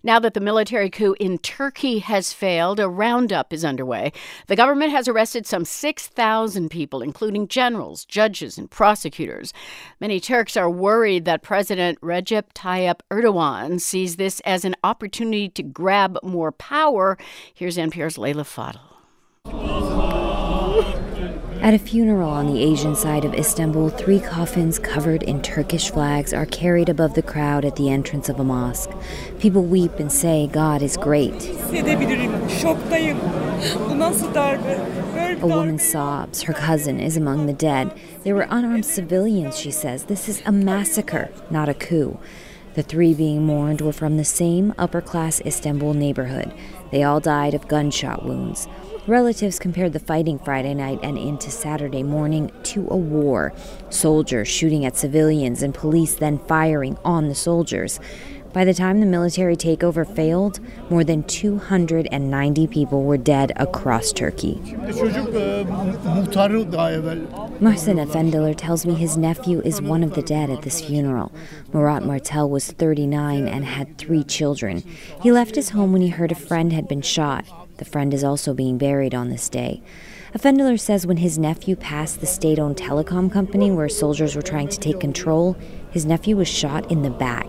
Now that the military coup in Turkey has failed, a roundup is underway. The government has arrested some 6,000 people, including generals, judges, and prosecutors. Many Turks are worried that President Recep Tayyip Erdogan sees this as an opportunity to grab more power. Here's NPR's Leila Fadel. At a funeral on the Asian side of Istanbul, 3 coffins covered in Turkish flags are carried above the crowd at the entrance of a mosque. People weep and say God is great. A woman sobs. Her cousin is among the dead. They were unarmed civilians, she says. This is a massacre, not a coup. The 3 being mourned were from the same upper-class Istanbul neighborhood. They all died of gunshot wounds. Relatives compared the fighting Friday night and into Saturday morning to a war. Soldiers shooting at civilians and police then firing on the soldiers. By the time the military takeover failed, more than 290 people were dead across Turkey. Mohsen Efendiler tells me his nephew is one of the dead at this funeral. Murat Martel was 39 and had 3 children. He left his home when he heard a friend had been shot. The friend is also being buried on this day. Efendiler says when his nephew passed the state-owned telecom company where soldiers were trying to take control, his nephew was shot in the back.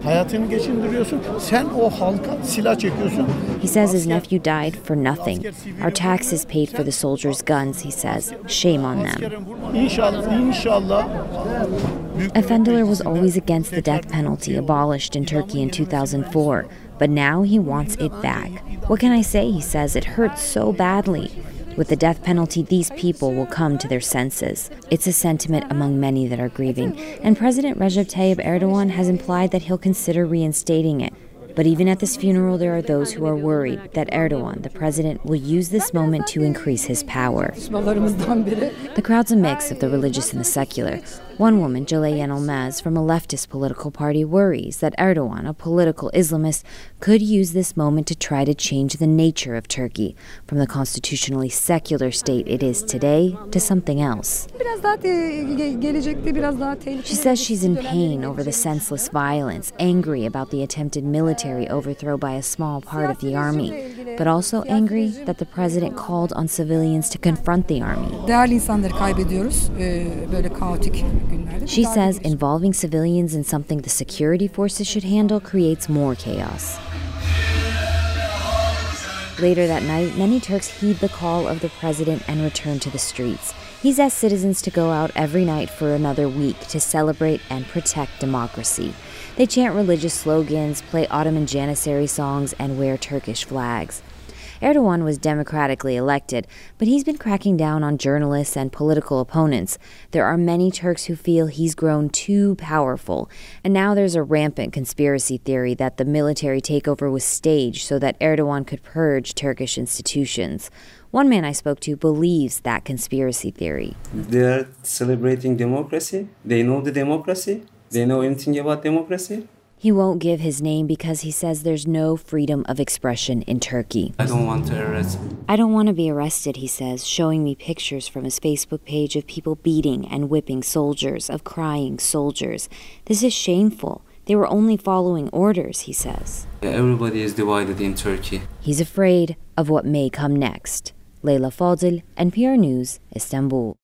He says his nephew died for nothing. Our taxes paid for the soldiers' guns, he says. Shame on them. Efendiler was always against the death penalty abolished in Turkey in 2004, but now he wants it back. What can I say, he says, it hurts so badly. With the death penalty, these people will come to their senses. It's a sentiment among many that are grieving, and President Recep Tayyip Erdogan has implied that he'll consider reinstating it. But even at this funeral, there are those who are worried that Erdogan, the president, will use this moment to increase his power. The crowd's a mix of the religious and the secular. One woman, Jaleh Yenilmez, from a leftist political party, worries that Erdogan, a political Islamist, could use this moment to try to change the nature of Turkey from the constitutionally secular state it is today to something else. She says she's in pain over the senseless violence, angry about the attempted military overthrow by a small part of the army, but also angry that the president called on civilians to confront the army. She says involving civilians in something the security forces should handle creates more chaos. Later that night, many Turks heed the call of the president and return to the streets. He's asked citizens to go out every night for another week to celebrate and protect democracy. They chant religious slogans, play Ottoman Janissary songs, and wear Turkish flags. Erdogan was democratically elected, but he's been cracking down on journalists and political opponents. There are many Turks who feel he's grown too powerful, and now there's a rampant conspiracy theory that the military takeover was staged so that Erdogan could purge Turkish institutions. One man I spoke to believes that conspiracy theory. They are celebrating democracy. They know the democracy. They know anything about democracy. He won't give his name because he says there's no freedom of expression in Turkey. I don't want to arrest. I don't want to be arrested, he says, showing me pictures from his Facebook page of people beating and whipping soldiers, of crying soldiers. This is shameful. They were only following orders, he says. Everybody is divided in Turkey. He's afraid of what may come next. Leila Fadel, NPR News, Istanbul.